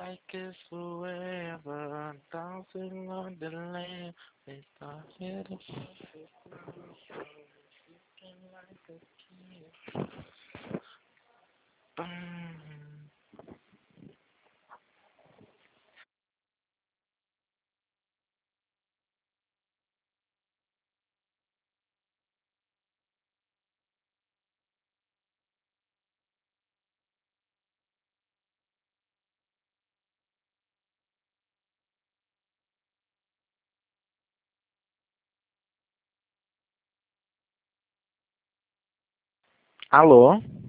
like it's forever, dancing on the land. We start here to looking like a kid. Boom. Alô?